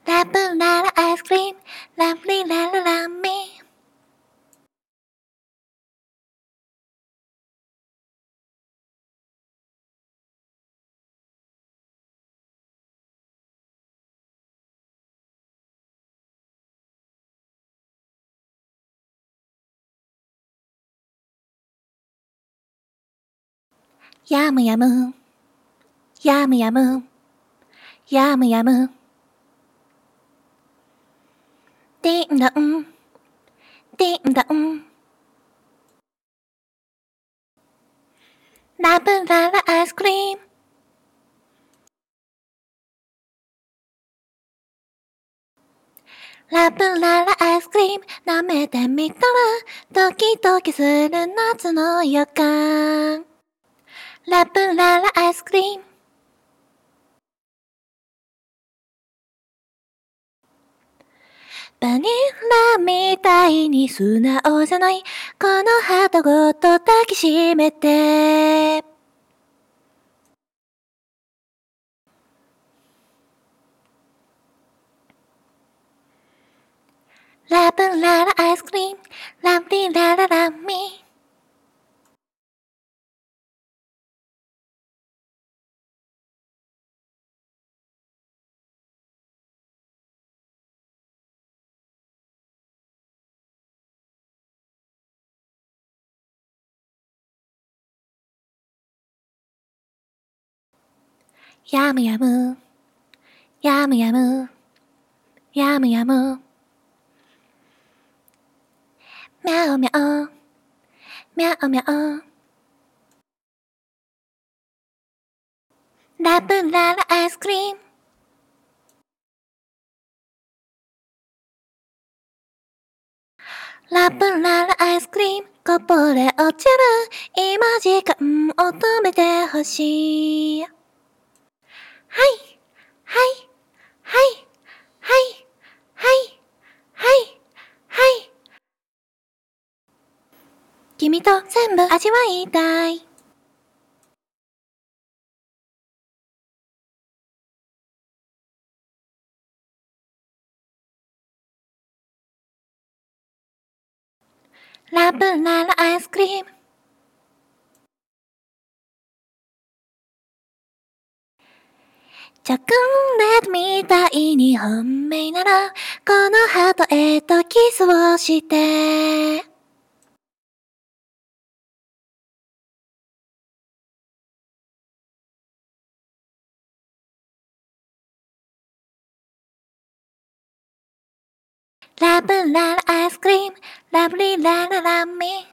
ラブララアイスクリーム、ラブリラララミー。やむやむ、やむやむ、やむやむ。ディンドン、ディンドン。ラブララアイスクリーム。ラブララアイスクリーム舐めてみたらドキドキする夏の予感。ラブララアイスクリーム。バニラみたいに素直じゃないこのハートごと抱きしめて。ラブララアイスクリーム、ラブリラララミー。やむやむ、やむやむ、やむやむ。みゃおみゃお、みゃおみゃお。ラブララアイスクリーム。ラブララアイスクリームこぼれ落ちる今時間を止めてほしい。はい、はい、はい、はい、はい、はい、はい。君と全部味わいたい。ラブララアイスクリーム。チョコレートみたいに本命ならこのハートへとキスをして。ラブララアイスクリーム、ラブリラララミー。